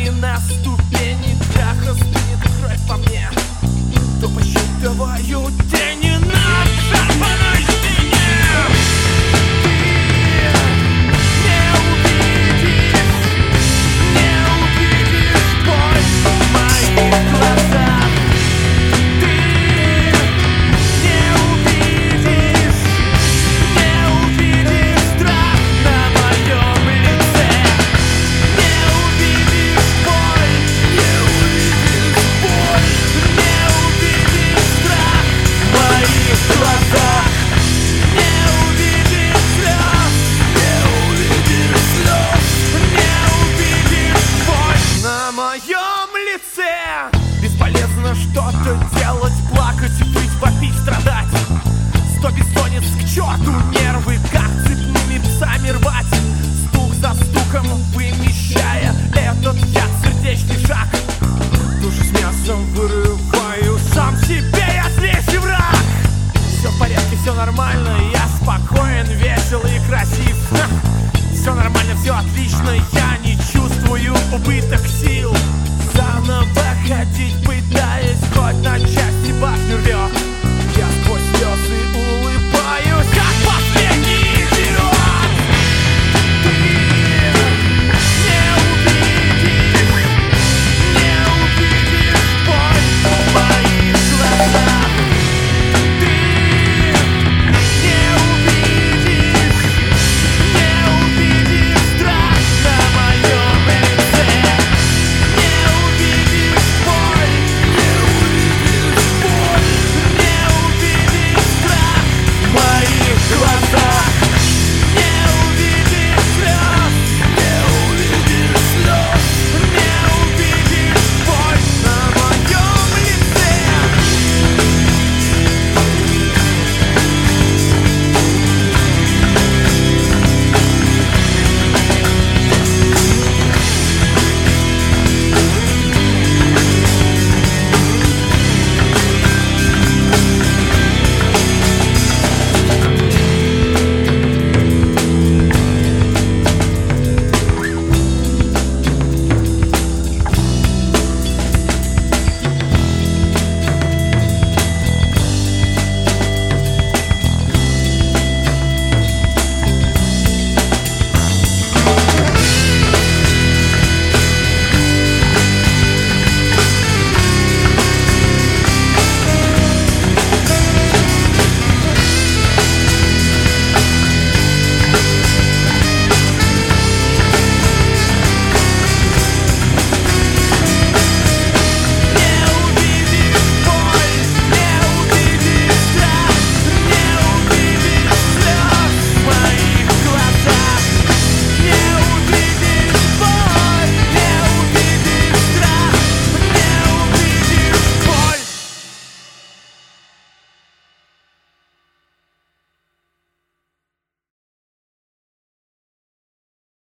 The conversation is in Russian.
Ступени на ступени, страха стынет кровь по мне. То посчитываю тени над шарпаной стене. Не увидишь боль в моих глазах. Ты не увидишь страх на моем лице. Не увидишь боль, не увидишь страх в моих глазах. Не увидишь слез, не увидишь боль на моем лице. Бесполезно что-то делать, плакать, выть, вопить, страдать. Сто бессонниц к черту, нервы как цепными псами рвать. Стук за стуком вымещая этот яд, сердечный шаг. Душу с мясом вырываю, сам себе я злейший враг. Все в порядке, все нормально, я спокоен, весел и красив. Все нормально, все отлично,